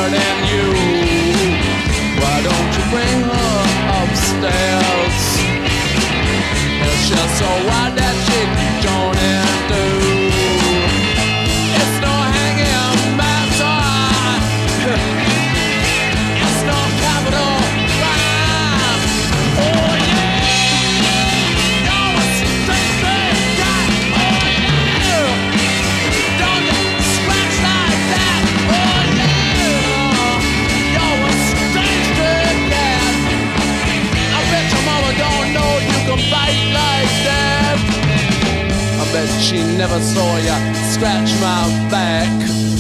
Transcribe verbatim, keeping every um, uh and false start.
hurting you. Why don't you bring her upstairs? It's just so wide that she can join in too. It's no hanging matter. It's no capital crime. Oh yeah, you're a stupid guy. Oh yeah, don't you scratch like that. Oh yeah, you're a stupid cat. I bet your mama don't know you can bite like that. I bet she never saw you scratch my back.